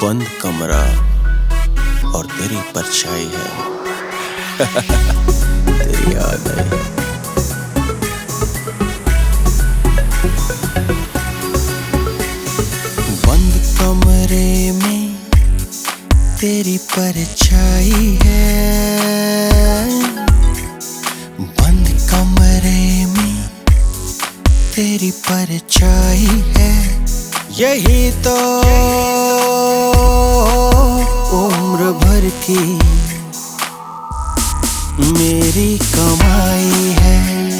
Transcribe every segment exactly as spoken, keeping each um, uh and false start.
बंद कमरा और तेरी परछाई है। तेरी याद आई है। बंद कमरे में तेरी परछाई है। बंद कमरे में तेरी परछाई है। यही तो उम्र भर की मेरी कमाई है।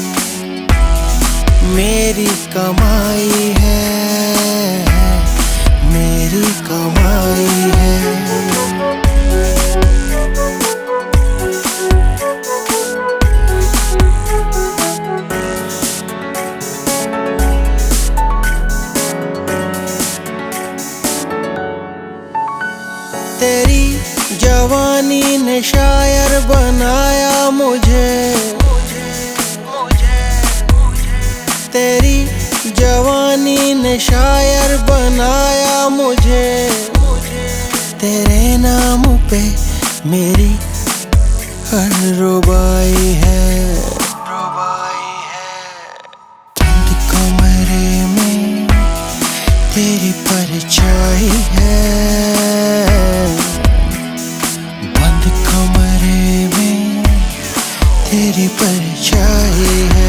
मेरी कमाई है। मेरी कमाई है। तेरी जवानी ने शायर बनाया मुझे। तेरी जवानी ने शायर बनाया मुझे। तेरे नाम पे मेरी हर रुबाई है। बंद कमरे में तेरी परछाई है। बंद कमरे में तेरी परछाई है।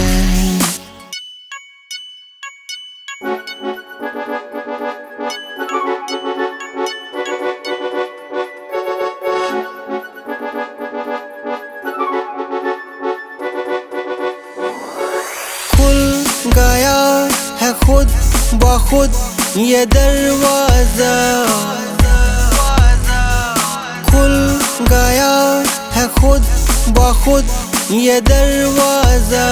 खुल गया है खुद बखुद ये दरवाजा। खुल गया है खुद बखुद ये दरवाजा।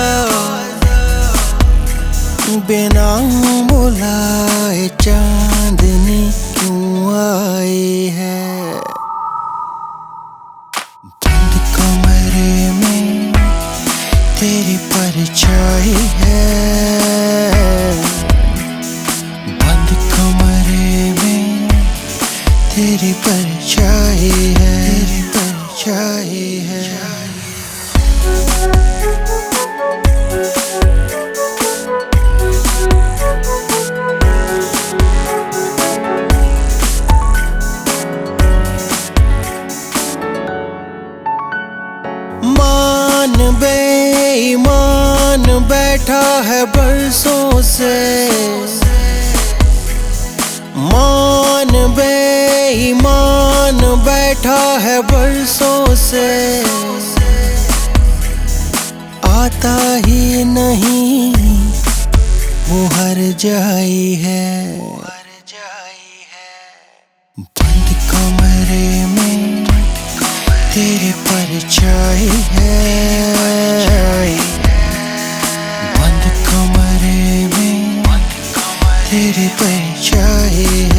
बिना बुलाए चांदनी क्यों आई है। बंद कमरे में तेरी परछाई है। बंद कमरे में तेरी परछाई है। तेरी परछाई है। मान बेईमान बैठा है बरसों से। मान बेईमान बैठा है बरसों से। आता ही नहीं वो हर जाई है। बंद कमरे में तेरी परछाई है। बंद कमरे में तेरी परछाई है।